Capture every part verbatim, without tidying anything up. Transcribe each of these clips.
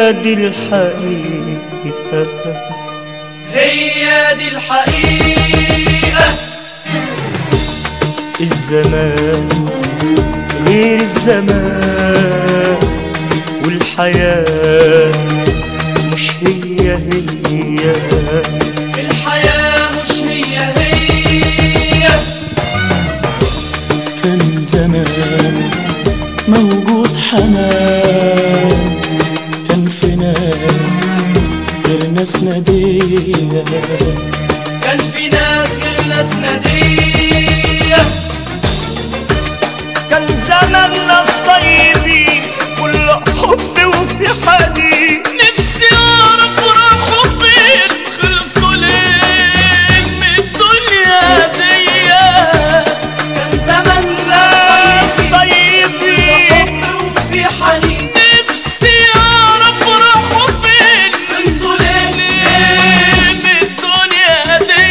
دي الحقيقة، هي دي الحقيقة. الزمان غير الزمان، والحياة مش هي هي، الحياة مش هي هي. كان زمان موجود حنان، كان في ناس غير ناس نادية، كان في ناس غير ناس نادية. كان زمان ناس طيبين كل حب وفي حنين، نفسي اعرف راحوا فين، خلصوا ليه من الدنيا دي. كان زمان ناس طيبين وفي حنين، نفسي اعرف راحوا فين، خلصوا ليه من الدنيا دي.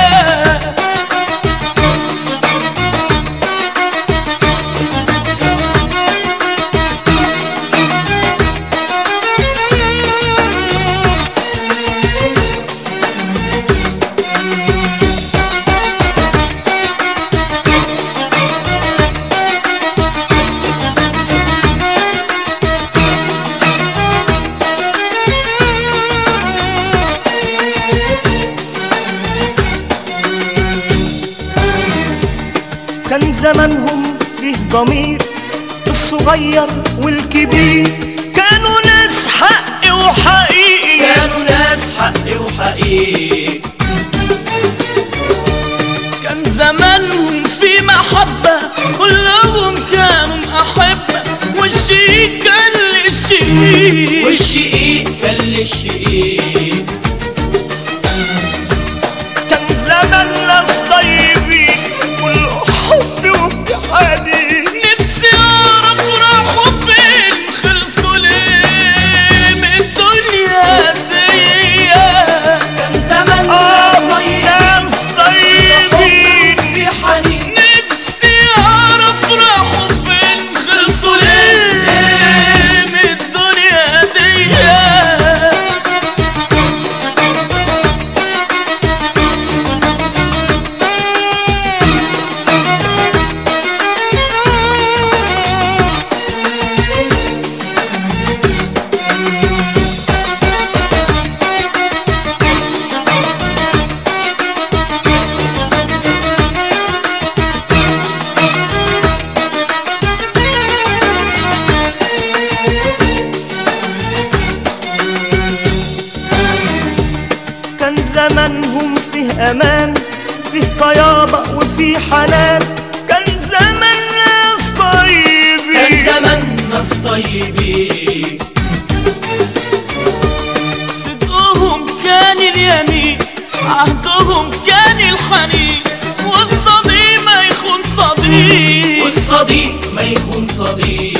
كان زمانهم فيه ضمير، الصغير والكبير كانوا ناس حق وحقيقي، كانوا ناس حق وحقيقي. كان زمانهم في محبة، كلهم كانوا أحبة، والشقيق كان للشقيق، والشقيق كان للشقيق. كان زمان ناس طيبين كل حب وفي حنين، نفسي اعرف راحوا فين، خلصوا ليه من الدنيا دي. كان زمان ناس طيبين في حنين، نفسي اعرف راحوا فين، خلصوا ليه من الدنيا دي. كان زمانهم فيه أمان، فيه طيابة وفيه حنان، كان زمان ناس طيبين، كان زمان ناس طيبين. صدقهم كان اليمين، عهدهم كان الحنين، والصديق ما يخون صديق، والصديق ما يخون صديق.